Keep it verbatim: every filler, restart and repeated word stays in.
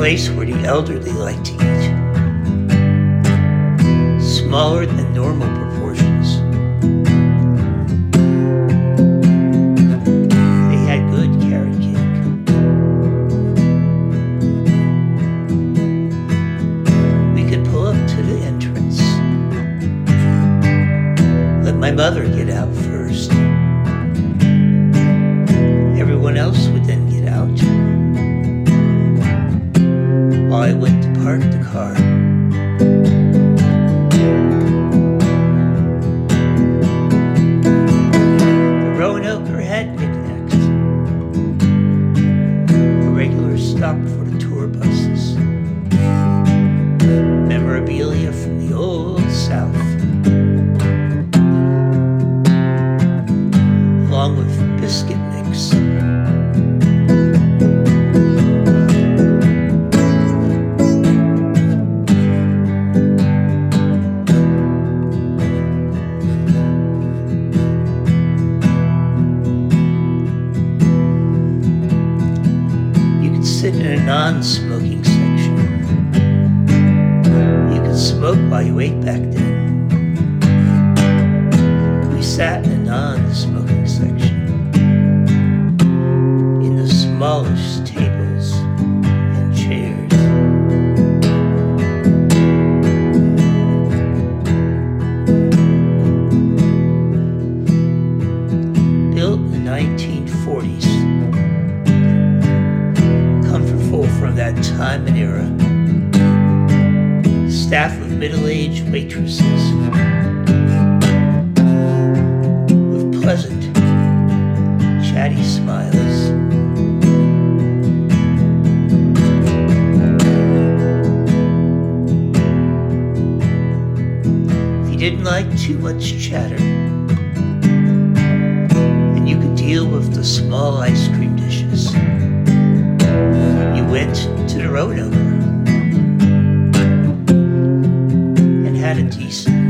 place where the elderly like to eat. Smaller than normal proportions. They had good carrot cake. We could pull up to the entrance. Let my mother get out first. Everyone else would then get out. While I went to park the car. The Roanoke had knickknacks. A regular stop for the tour buses. Memorabilia from the old South. Along with biscuit mix. Sit in a non-smoking section. You could smoke while you ate back then. We sat in a non-smoking section. In the smallest tables and chairs. Built in the nineteen forties. From that time and era, staff of middle-aged waitresses with pleasant, chatty smiles. If you didn't like too much chatter, then you could deal with the small ice cream dishes. You went to the Roanoke and had a decent